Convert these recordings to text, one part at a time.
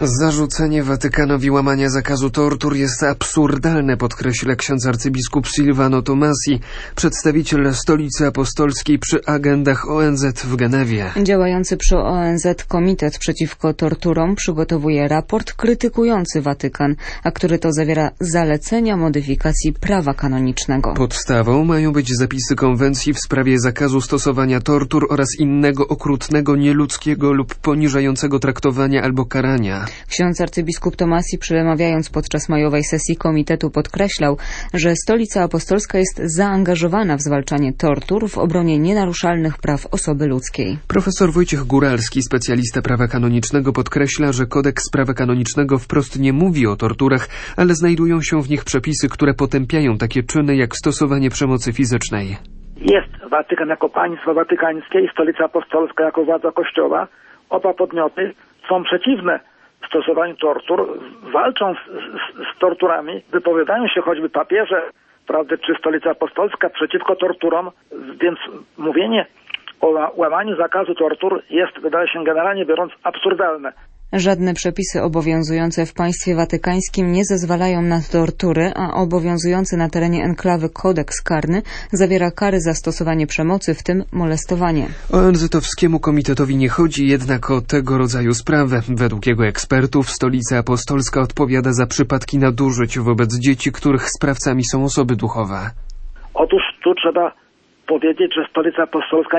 Zarzucenie Watykanowi łamania zakazu tortur jest absurdalne, podkreśla ksiądz arcybiskup Silvano Tomasi, przedstawiciel Stolicy Apostolskiej przy agendach ONZ w Genewie. Działający przy ONZ Komitet Przeciwko Torturom przygotowuje raport krytykujący Watykan, a który to zawiera zalecenia modyfikacji prawa kanonicznego. Podstawą mają być zapisy konwencji w sprawie zakazu stosowania tortur oraz innego okrutnego, nieludzkiego lub poniżającego traktowania albo karania. Ksiądz arcybiskup Tomasi, przemawiając podczas majowej sesji komitetu, podkreślał, że Stolica Apostolska jest zaangażowana w zwalczanie tortur w obronie nienaruszalnych praw osoby ludzkiej. Profesor Wojciech Góralski, specjalista prawa kanonicznego, podkreśla, że kodeks prawa kanonicznego wprost nie mówi o torturach, ale znajdują się w nich przepisy, które potępiają takie czyny jak stosowanie przemocy fizycznej. Jest Watykan jako państwo watykańskie i Stolica Apostolska jako władza Kościoła. Oba podmioty są przeciwne stosowaniu tortur, walczą z torturami, wypowiadają się choćby papieże, prawda, czy Stolica Apostolska przeciwko torturom, więc mówienie o łamaniu zakazu tortur jest, wydaje się, generalnie biorąc absurdalne. Żadne przepisy obowiązujące w państwie watykańskim nie zezwalają na tortury, a obowiązujący na terenie enklawy kodeks karny zawiera kary za stosowanie przemocy, w tym molestowanie. ONZ-owskiemu komitetowi nie chodzi jednak o tego rodzaju sprawę. Według jego ekspertów Stolica Apostolska odpowiada za przypadki nadużyć wobec dzieci, których sprawcami są osoby duchowe. Otóż tu trzeba powiedzieć, że Stolica Apostolska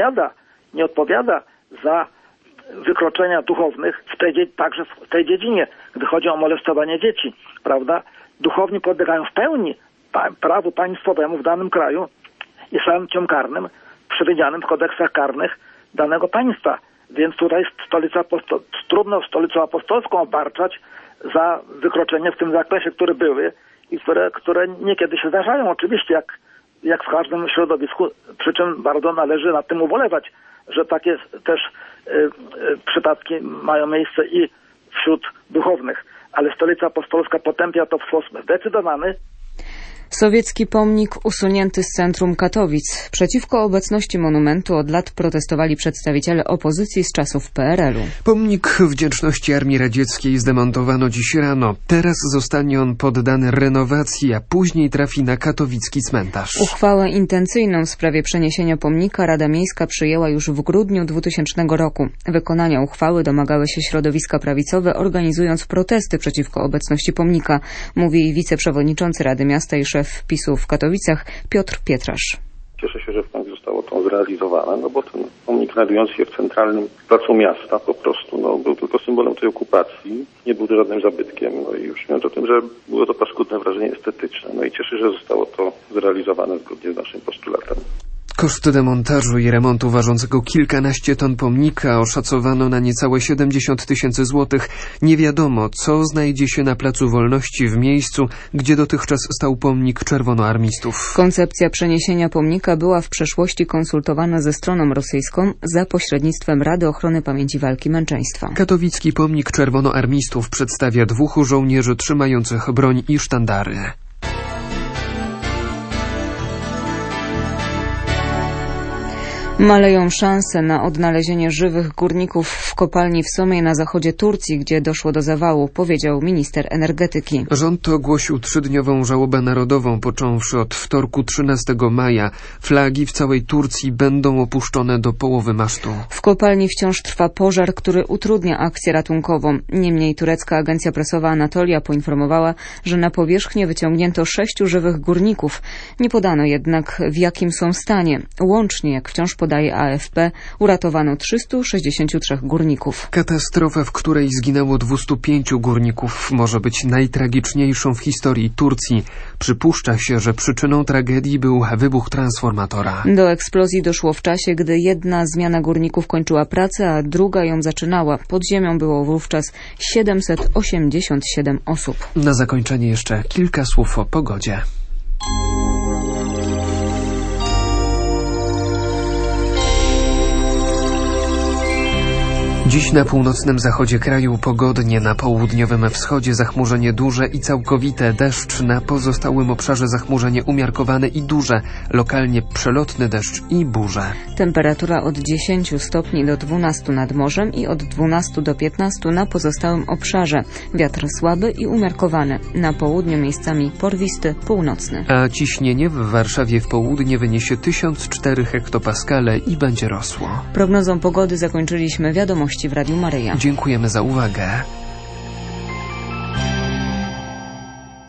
nie odpowiada za wykroczenia duchownych także w tej dziedzinie, gdy chodzi o molestowanie dzieci, prawda? Duchowni podlegają w pełni prawu państwowemu w danym kraju i sankcjom karnym przewidzianym w kodeksach karnych danego państwa. Więc tutaj trudno Stolicą Apostolską obarczać za wykroczenia w tym zakresie, które były i które niekiedy się zdarzają, oczywiście, jak w każdym środowisku, przy czym bardzo należy nad tym ubolewać, że takie też przypadki mają miejsce i wśród duchownych. Ale Stolica Apostolska potępia to w sposób zdecydowany. Sowiecki pomnik usunięty z centrum Katowic. Przeciwko obecności monumentu od lat protestowali przedstawiciele opozycji z czasów PRL-u. Pomnik wdzięczności Armii Radzieckiej zdemontowano dziś rano. Teraz zostanie on poddany renowacji, a później trafi na katowicki cmentarz. Uchwałę intencyjną w sprawie przeniesienia pomnika Rada Miejska przyjęła już w grudniu 2000 roku. Wykonania uchwały domagały się środowiska prawicowe, organizując protesty przeciwko obecności pomnika, mówi wiceprzewodniczący Rady Miasta i szef PiS-u w Katowicach Piotr Pietrasz. Cieszę się, że w końcu zostało to zrealizowane, bo ten pomnik znajdujący się w centralnym placu miasta po prostu był tylko symbolem tej okupacji, nie był żadnym zabytkiem. I już mówiąc o tym, że było to paskudne wrażenie estetyczne. I cieszę się, że zostało to zrealizowane zgodnie z naszym postulatem. Koszt demontażu i remontu ważącego kilkanaście ton pomnika oszacowano na niecałe 70 000 złotych. Nie wiadomo, co znajdzie się na Placu Wolności w miejscu, gdzie dotychczas stał pomnik czerwonoarmistów. Koncepcja przeniesienia pomnika była w przeszłości konsultowana ze stroną rosyjską za pośrednictwem Rady Ochrony Pamięci Walki Męczeństwa. Katowicki pomnik czerwonoarmistów przedstawia 2 żołnierzy trzymających broń i sztandary. Maleją szanse na odnalezienie żywych górników w kopalni w Somej na zachodzie Turcji, gdzie doszło do zawału, powiedział minister energetyki. Rząd ogłosił 3-dniową żałobę narodową, począwszy od wtorku 13 maja. Flagi w całej Turcji będą opuszczone do połowy masztu. W kopalni wciąż trwa pożar, który utrudnia akcję ratunkową. Niemniej turecka agencja prasowa Anatolia poinformowała, że na powierzchnię wyciągnięto 6 żywych górników. Nie podano jednak, w jakim są stanie. Łącznie, jak wciąż podaje AFP, uratowano 363 górników. Katastrofa, w której zginęło 205 górników, może być najtragiczniejszą w historii Turcji. Przypuszcza się, że przyczyną tragedii był wybuch transformatora. Do eksplozji doszło w czasie, gdy jedna zmiana górników kończyła pracę, a druga ją zaczynała. Pod ziemią było wówczas 787 osób. Na zakończenie jeszcze kilka słów o pogodzie. Dziś na północnym zachodzie kraju pogodnie, na południowym wschodzie zachmurzenie duże i całkowite, deszcz, na pozostałym obszarze zachmurzenie umiarkowane i duże, lokalnie przelotny deszcz i burze. Temperatura od 10 stopni do 12 nad morzem i od 12 do 15 na pozostałym obszarze. Wiatr słaby i umiarkowany, na południu miejscami porwisty, północny. A ciśnienie w Warszawie w południe wyniesie 1004 hektopaskale i będzie rosło. Prognozą pogody zakończyliśmy wiadomości w Radiu Maryja. Dziękujemy za uwagę.